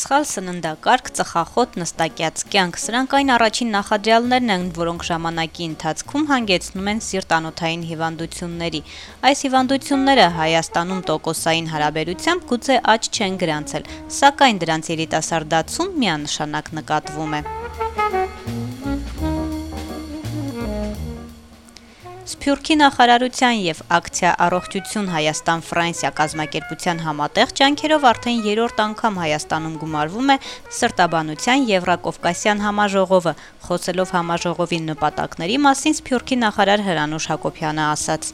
Սխալ սննդակարգ, ծխախոտ, նստակյաց կյանք, սրանք այն առաջին նախադրյալներն են, որոնք ժամանակի ընթացքում հանգեցնում են սիրտանոթային հիվանդությունների։ Այս հիվանդությունները Հայաստանում տոկոսային հարաբերությամբ գուցե աճ չեն գրանցել, սակայն դրանց երիտասարդացում միանշանակ նկատվում է։ Սփյուռքի նախարարության եւ ակցիա «Առողջություն Հայաստան-Ֆրանսիա» կազմակերպության համատեղ ջանքերով արդեն երրորդ անգամ Հայաստանում գումարվում է սրտաբանության Եվրակովկասյան համաժողովը։ Խոսելով համաժողովի նպատակների մասին Սփյուռքի նախարար Հրանուշ Հակոբյանը ասաց.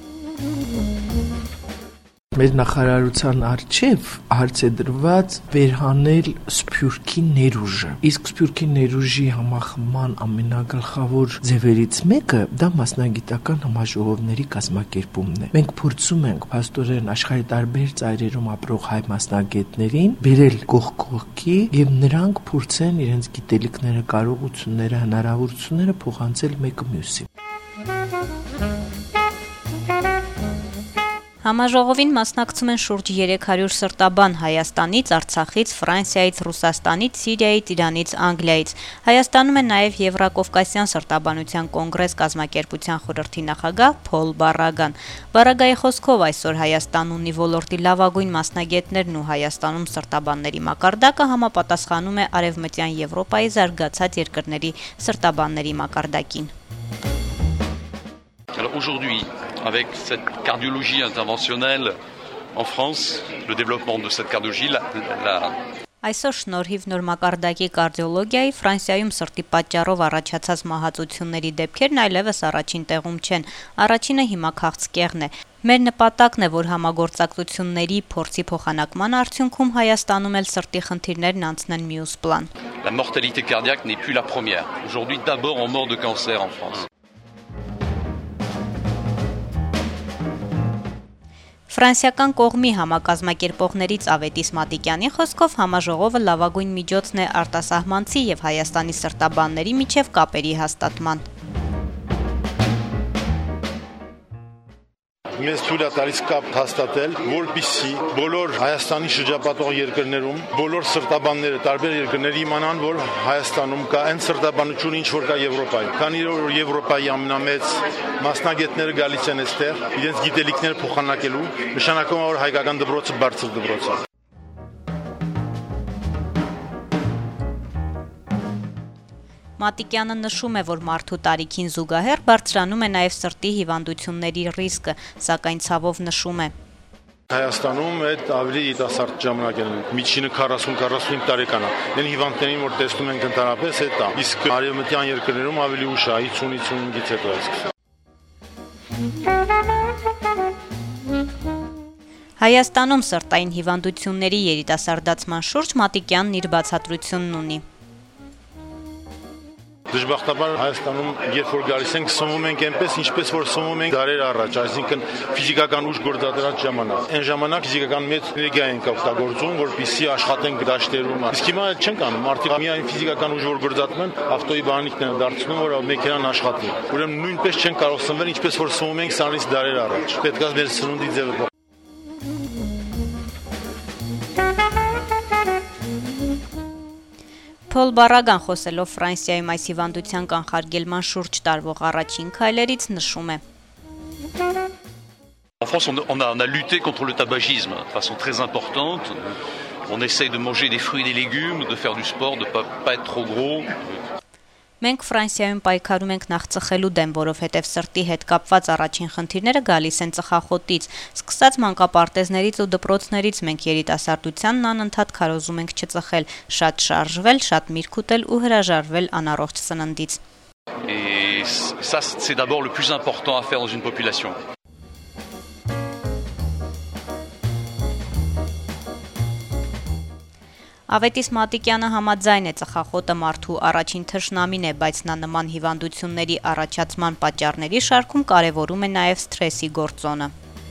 Մեր նախարարության առջև հարց է դրված վերհանել Սփյուռքի ներուժը։ Իսկ Սփյուռքի ներուժի համախմբման ամենագլխավոր ձևերից մեկը դա մասնագիտական համաժողովների կազմակերպումն է։ Մենք փորձում ենք փաստորեն աշխարհի տարբեր ծայրերում ապրող հայ մասնագետներին բերել կողք կողքի եւ նրանք փորձեն իրենց գիտելիքները, կարողությունները, հնարավորությունները փոխանցել մեկը մյուսին։ Համաժողովին մասնակցում են շուրջ 300 սրտաբան Հայաստանից, Արցախից, Ֆրանսիայից, Ռուսաստանից, Սիրիայից, Իրանից, Անգլիայից։ Հայաստանում է նաև Եվրակովկասյան սրտաբանության կոնգրես կազմակերպության խորհրդի նախագահ Փոլ Բարագան։ Բարագայի խոսքով այսօր Հայաստանն ունի ոլորտի լավագույն մասնագետներն ու Հայաստանում սրտաբանների մակարդակը համապատասխանում է Արևմտյան Եվրոպայի զարգացած երկրների սրտաբանների մակարդակին։ Aujourd'hui, avec cette cardiologie interventionnelle en France, le développement de cette cardiologie, Այսօր շնորհիվ նոր մակարդակի կարդիոլոգիայի Ֆրանսիայում սրտի պատճառով առաջացած մահացությունների դեպքերն այլևս առաջին տեղում չեն։ Առաջինը հիմա քաղցկեղն է։ Մեր նպատակն է, որ համագործակցությունների փորձի փոխանակման արդյունքում Հայաստանում էլ սրտի խնդիրներն անցնեն մյուս պլան։ La mortalité cardiaque n'est plus la première. Aujourd'hui, d'abord on meurt de cancer en France. Ֆրանսիական կողմի համակազմակերպողներից Ավետիս Մատիկյանի խոսքով համաժողովը լավագույն միջոցն է արտասահմանցի եւ Հայաստանի սրտաբանների միջև կապերի հաստատման։ Մեզ թույլ է տալիս կապ հաստատել, որպեսզի բոլոր Հայաստանի շրջապատող երկրներում, բոլոր սրտաբանները տարբեր երկրների իմանան, որ Հայաստանում կա այն սրտաբանությունը, ինչ որ կա Եվրոպայում։ Քանի որ Եվրոպայի ամենամեծ մասնագետները գալիս են այստեղ, իրենց գիտելիքները փոխանակելու, նշանակում է, որ հայկական դպրոցը բարձր դպրոց է։ Մատիկյանը նշում է, որ մարդու տարիքին զուգահեռ բարձրանում է նաև սրտի հիվանդությունների ռիսկը, սակայն ցավով նշում է. Հայաստանում այդ ավելի երիտասարդ ժամանակ են, միջինը 40-45 տարեկան է։ Այն հիվանդներին, որ տեսնում ենք ընդհանրապես, այդ է։ Իսկ արևմտյան երկրներում ավելի ուշ է, 50-55-ից հետո է սկսվում։ Հայաստանում սրտային հիվանդությունների երիտասարդացման շուրջ Մատիկյանն իր բացատրությունն ունի։ Դժբախտաբար Հայաստանում երբ որ գալիս ենք սնվում ենք այնպես ինչպես որ սնվում ենք դարեր առաջ, այսինքն ֆիզիկական ուժ գործադրած ժամանակ։ Այն ժամանակ ֆիզիկական մեծ էներգիա ենք օգտագործում, որպեսզի աշխատենք դաշտերում։ Իսկ հիմա չենք անում, մարդիկ միայն ֆիզիկական ուժ որ գործածում են, ավտոյի բանիկներն են դարձնում, որ մեքենան աշխատի։ Ուրեմն նույնպես չենք կարող սնվել, ինչպես որ սնվում ենք սրանից դարեր առաջ։ Պետք է մեր սնունդի ձևը Փոլ Բարագան խոսելով Ֆրանսիայում այս հիվանդության կանխարգելման շուրջ տարվող առաջին քայլերից նշում է. En France, on a lutté contre le tabagisme de façon très importante. On essaye de manger des fruits et des légumes, de faire du sport, de pas être trop gros. Մենք Ֆրանսիայում պայքարում ենք նախ ծխելու դեմ, որովհետև սրտի հետ կապված առաջին խնդիրները գալիս են ծխախոտից։ Սկսած մանկապարտեզներից ու դպրոցներից մենք երիտասարդությանն անընդհատ քարոզում ենք չծխել, շատ շարժվել, շատ միրգ ուտել ու հրաժարվել անառողջ սննդից։ Et ça, c'est d'abord le plus important à faire dans une population. Ավետիս Մատիկյանը համաձայն է ծխախոտը մարդու առաջին թշնամին է, բայց նա նման հիվանդությունների առաջացման պատճառների շարքում կարևորում է նաև սթրեսի գործոնը։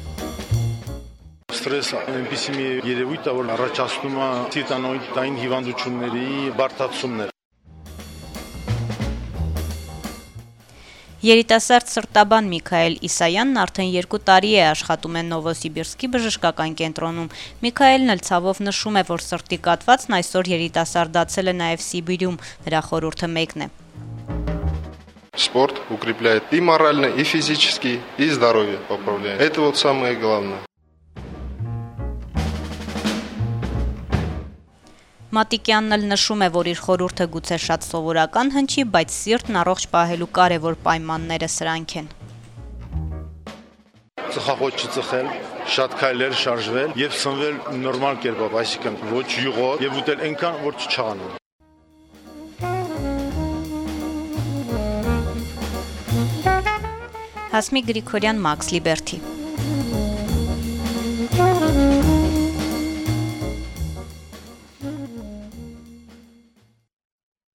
Սթրեսը այնպիսի մի երևույթ է, որ առաջացնում է սիրտանոթային հիվանդությունների բարդացումներ։ Երիտասարդ սրտաբան Միքայել Իսայանն արդեն 2 տարի է աշխատում է Նովոսիբիրսկի բժշկական կենտրոնում։ Միքայելն էլ ցավով նշում է, որ սրտի կաթվածն այսօր երիտասարդացել է նաև Սիբիրում, նրա խորհուրդը մեկն է։ Спорт укрепляет и морально, и физически, и здоровье поправляет. Это вот самое главное. Մատիկյանն էլ նշում է, որ իր խորհուրդը գուցե շատ սովորական հնչի, բայց սիրտն առողջ պահելու կարևոր պայմանները սրանք են։ Ծխախոտ չծխել, շատ քայլել, շարժվել եւ սնվել նորմալ կերպով, այսինքն ոչ յուղով եւ ուտել այնքան, որ չչաղանա։ Հասմիկ Գրիգորյան, Մաքս Լիբերթի։